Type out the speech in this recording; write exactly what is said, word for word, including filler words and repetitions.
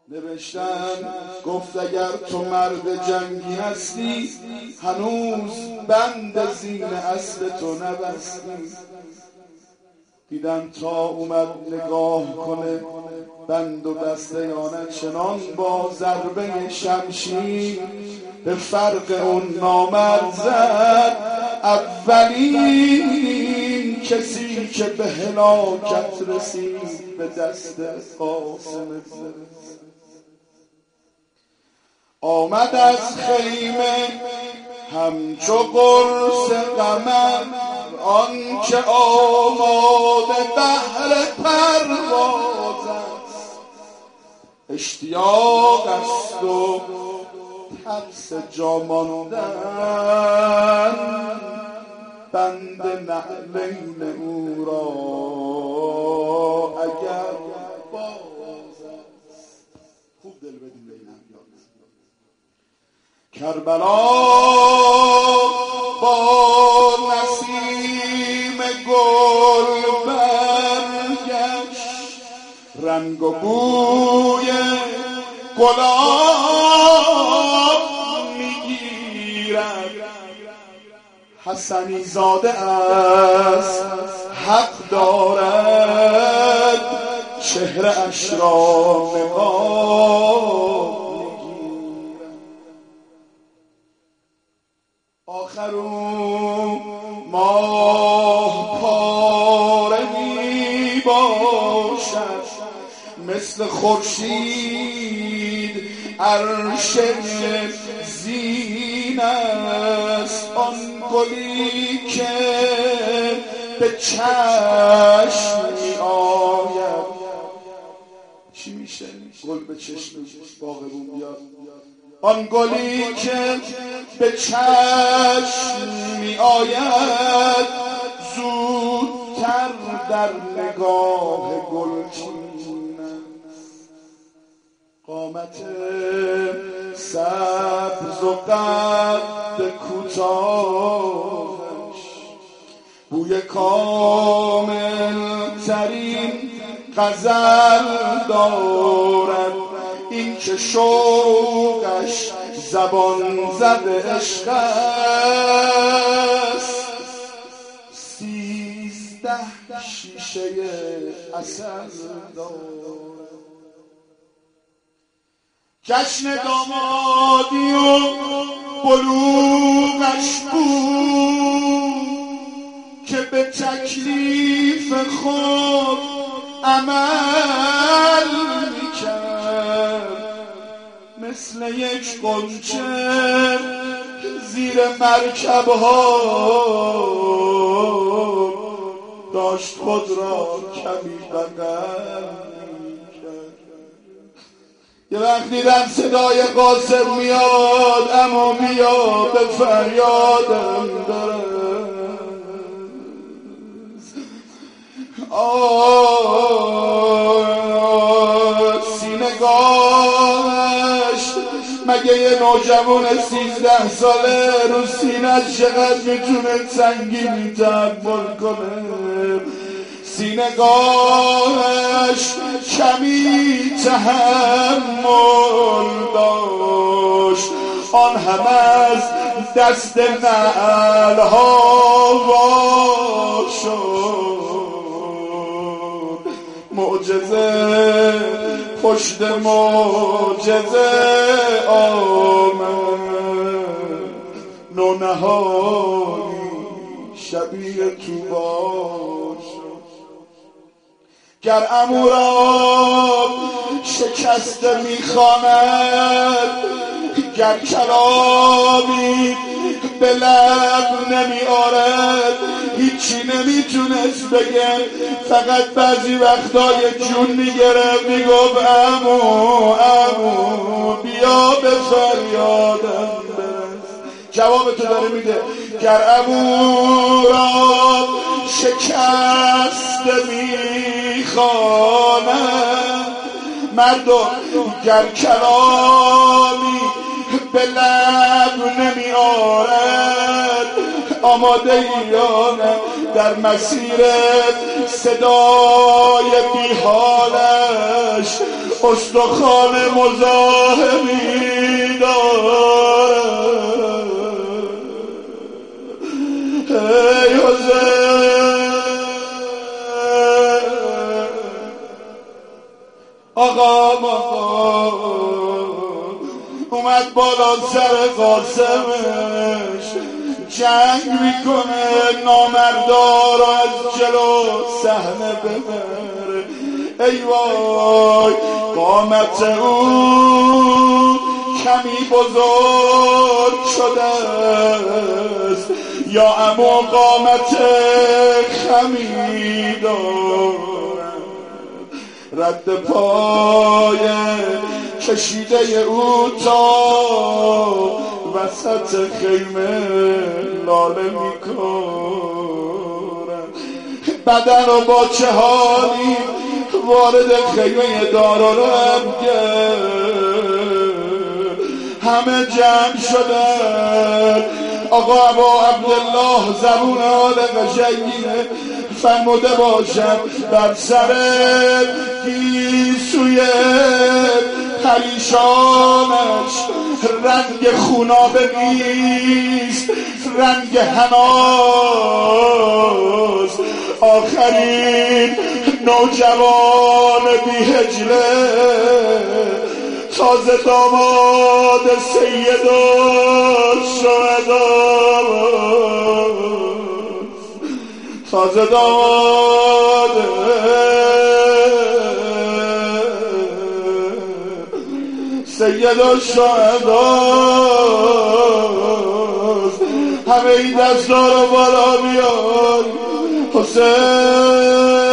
نوشتن گفت اگر تو مرد جنگی هستی هنوز بند زین اسب تو نبستی. دیدم تا اومد نگاه کنه بند و بسته یانه چنان با ضربه شمشیر به فرق اون نامرد زد. اولین کسی که به هلاکت رسید به دست قاسم زر. آمد از خیمه همچو قرص قمر آن که آماده بهر پرواز است. اشتیاق است و ترس جا ماندن بند نعلین او را اگر باز است. خوب دل بدین به این ابیات. کربلا با نسیم گل برگشت رنگ و بوی گلاب میگیرد. حسنی زاده است حق دارد چهره اش را نقاب. آخرون ماه پاره می باشد مثل خورشید عرش زین است. آن گلی که به چشم می آید. چی میشه؟ گل به چشم باغبون بیاد. آن گلی که به چشم می آید زودتر در نگاه گلچین است. قامت سبز و قد کوتاهش بوی کامل ترین غزل دارد. این که شوقش زبان زد عشق است سیزده شیشه عسل دارد. جشن دامادی و بلوغش بود که به تکلیف خود عمل میکرد. مثل یک غنچه زیر مرکب ها داشت خود را کمی بغل میکرد. یه وقت دیدم صدای قاسم میاد اما بیا به فریادم برس. آه سینگاهش مگه یه نوجوان سیزده ساله رو سینه‌اش چقدر میتونه سنگین تحمل کنه. سینگاهش کمی تحمل داشت. آن هم از دست نعلها وا شد. معجزه پشت معجزه آمد. نونهایی شبیه طوبا شد. گر امورا شکسته میخواند گر کلامی به لب نمی آرد هیچی نمیتونست بگه. فقط بعضی وقتای جون میگرفت میگفت امو امو بیا به فریادم برس. جواب تو داره میده. گر امو را شکست میخواند مردم گر کلامی به لب نمی آرد آماده ایانه در مسیر صدای بیحالش استخوان مزاحمی دارد. ای حسین آقا آقا اومد بالا سر قاسمش جنگ میکنه، نامردار از جلو صحنه ببره. ای وای قامت او کمی بزرگ شده است، یا امو قامت خمی دارد. رد پای کشیده او تا وسط خیمه لاله میکنن. بدن رو با چه حالی وارد خیمه دارالعلم کرد. همه جمع شدن. آقا ابا عبدالله زبون حال قشنگیه فرموده باشد بر سر گیسوی پریشانش رنگ خونابه نیست، رنگ حناس. آخرین نوجوان بیهجله تازه داماد سید و شهداست، تازه داماد سید و شهداست. همه این دستا رو بالا بیار حسین